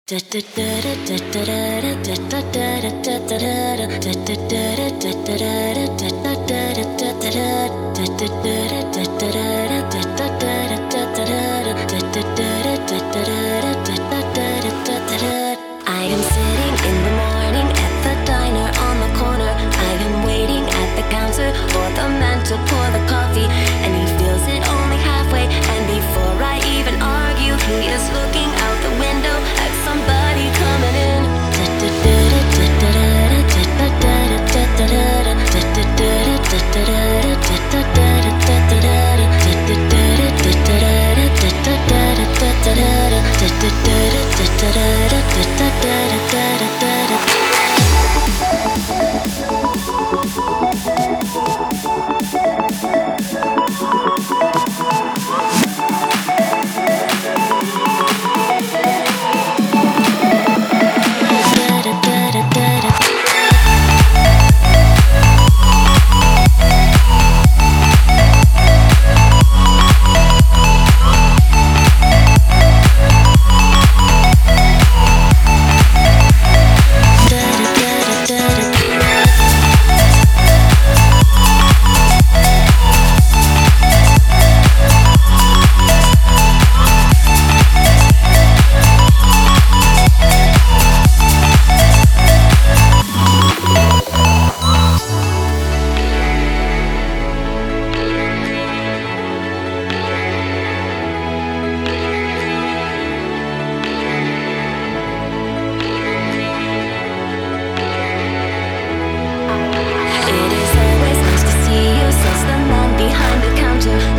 am sitting in the morning at the diner on the corner. I am waiting at the counter for the man to pour the coffee, and he fills it only halfway. And before I even argue, he is looking out the window at somebody coming in. It is always nice to see you, says the man behind the counter.